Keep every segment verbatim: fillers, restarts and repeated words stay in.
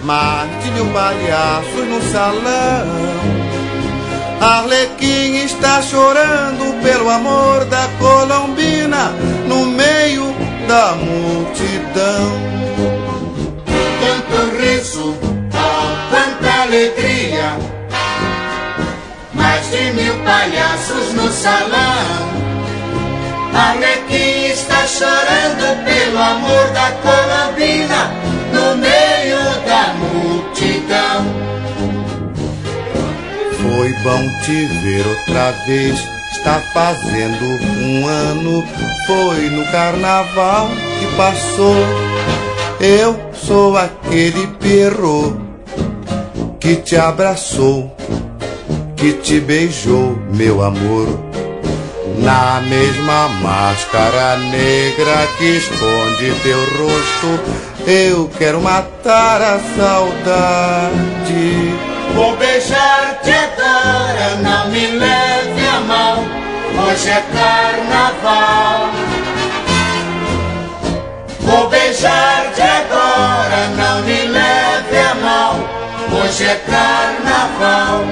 mais de mil palhaços no salão. Arlequim está chorando pelo amor da Colombina no meio da multidão. Tanto riso, oh, quanta alegria, mais de mil palhaços no salão. Arlequim está chorando pelo amor da Colombina no meio da multidão. Foi bom te ver outra vez, está fazendo um ano. Foi no carnaval que passou. Eu sou aquele Pierrot que te abraçou, que te beijou, meu amor. Na mesma máscara negra que esconde teu rosto, eu quero matar a saudade. Vou beijar-te agora, não me leve a mal, hoje é carnaval. Vou beijar-te agora, não me leve a mal, hoje é carnaval.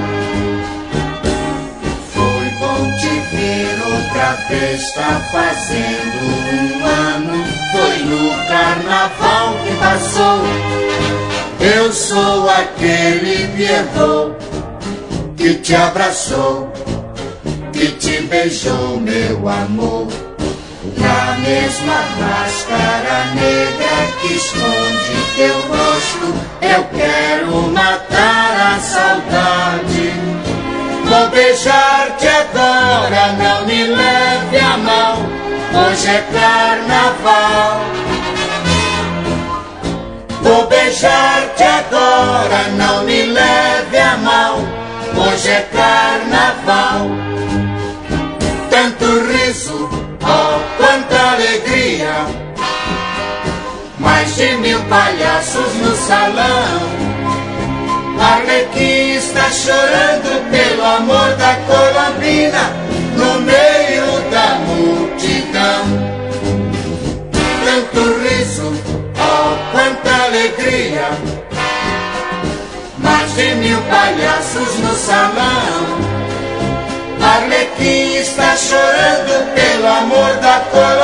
Foi bom te ver outra vez, está fazendo um ano. Foi no carnaval que passou. Eu sou aquele Pierrot que te abraçou, que te beijou, meu amor. Na mesma máscara negra que esconde teu rosto, eu quero matar a saudade. Vou beijar-te agora, não me leve a mal, hoje é carnaval. Vou beijar-te agora, não me leve a mal, hoje é carnaval. Tanto riso, oh, quanta alegria, mais de mil palhaços no salão. Arlequim está chorando pelo amor da Colombina no meio da multidão. Tanto riso, oh, quanta alegria, mais de mil palhaços no salão. Arlequim está chorando pelo amor da Colombina